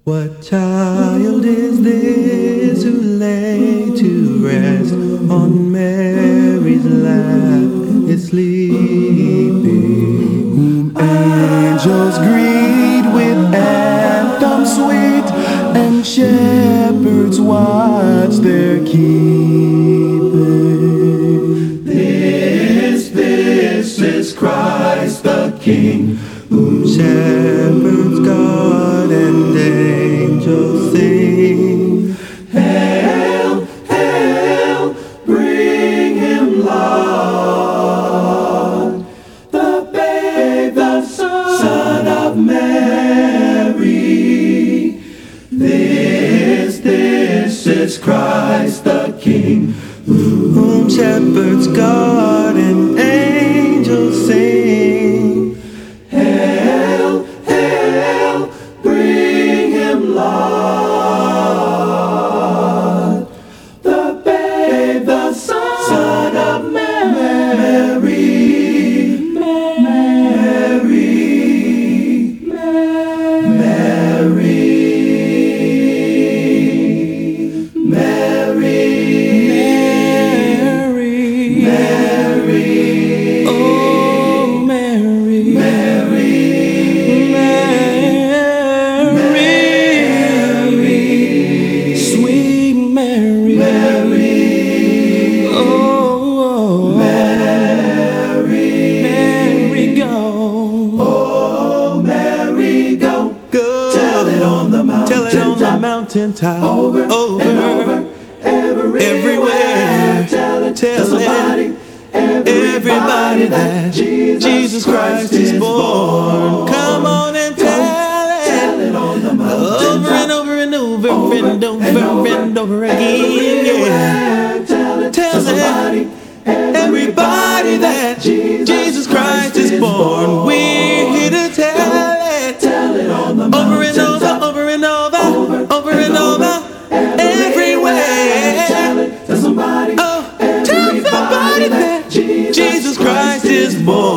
What child is this who lay to rest on Mary's lap is sleeping? Whom angels greet with anthems sweet, and shepherds watch their keeping. This is Christ the King, whom shepherds guard and angels sing. Hail, hail, bring him Lord, the babe, the Son of Mary. This is Christ the King, whom shepherds guard and angels sing. Hail, hail, bring him Lord, the babe, the Son of Mary. Mountaintop, over and over, everywhere. Tell somebody, everybody that Jesus Christ is born. Come on and tell it on the mountaintop, over and over and over and over and over again. Yeah. Tell somebody, everybody that Jesus Christ is born. We're here to tell it on the over and over, over and over, over and over, everywhere. Tell somebody, tell somebody that Jesus Christ is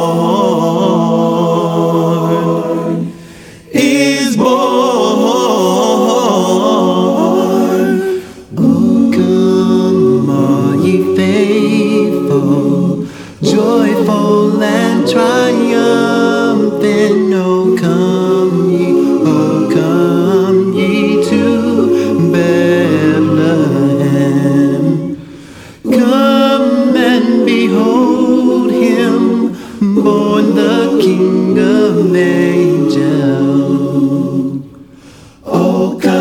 born. Is born. Oh, come, all ye faithful, joyful and triumphant. Oh, come ye, oh, come ye to Bethlehem. Come and behold him, born the King of angels. Oh, come.